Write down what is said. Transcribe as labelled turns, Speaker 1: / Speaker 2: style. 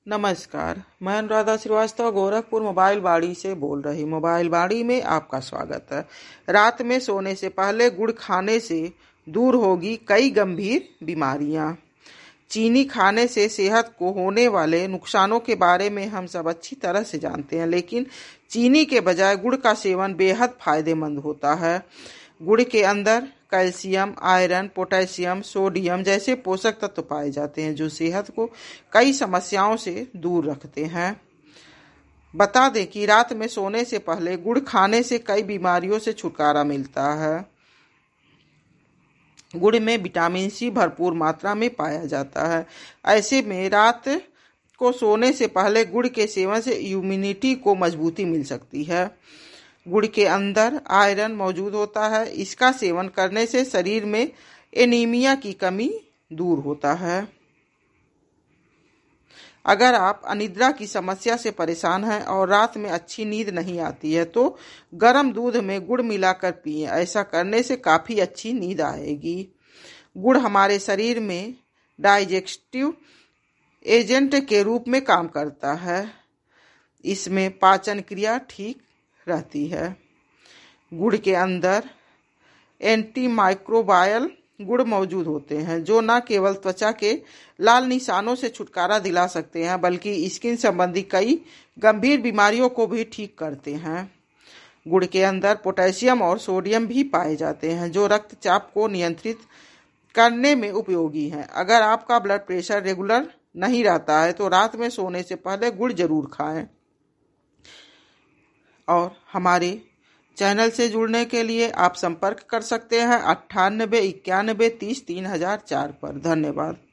Speaker 1: नमस्कार, मैं अनुराधा श्रीवास्तव गोरखपुर मोबाइल बाड़ी से बोल रही। मोबाइल बाड़ी में आपका स्वागत है। रात में सोने से पहले गुड़ खाने से दूर होगी कई गंभीर बीमारियां। चीनी खाने से सेहत को होने वाले नुकसानों के बारे में हम सब अच्छी तरह से जानते हैं, लेकिन चीनी के बजाय गुड़ का सेवन बेहद फायदेमंद होता है। गुड़ के अंदर कैल्शियम, आयरन, पोटेशियम, सोडियम जैसे पोषक तत्व पाए जाते हैं जो सेहत को कई समस्याओं से दूर रखते हैं। बता दें कि रात में सोने से पहले गुड़ खाने से कई बीमारियों से छुटकारा मिलता है। गुड़ में विटामिन सी भरपूर मात्रा में पाया जाता है। ऐसे में रात को सोने से पहले गुड़ के सेवन से इम्यूनिटी को मजबूती मिल सकती है। गुड़ के अंदर आयरन मौजूद होता है। इसका सेवन करने से शरीर में एनीमिया की कमी दूर होता है। अगर आप अनिद्रा की समस्या से परेशान हैं और रात में अच्छी नींद नहीं आती है तो गर्म दूध में गुड़ मिलाकर पिएं। ऐसा करने से काफ़ी अच्छी नींद आएगी। गुड़ हमारे शरीर में डाइजेस्टिव एजेंट के रूप में काम करता है। इसमें पाचन क्रिया ठीक रहती है। गुड़ के अंदर एंटी माइक्रोबायल गुण मौजूद होते हैं जो न केवल त्वचा के लाल निशानों से छुटकारा दिला सकते हैं बल्कि स्किन संबंधी कई गंभीर बीमारियों को भी ठीक करते हैं। गुड़ के अंदर पोटेशियम और सोडियम भी पाए जाते हैं जो रक्तचाप को नियंत्रित करने में उपयोगी हैं। अगर आपका ब्लड प्रेशर रेगुलर नहीं रहता है तो रात में सोने से पहले गुड़ जरूर खाएं। और हमारे चैनल से जुड़ने के लिए आप संपर्क कर सकते हैं 98 91 30 3004 पर। धन्यवाद।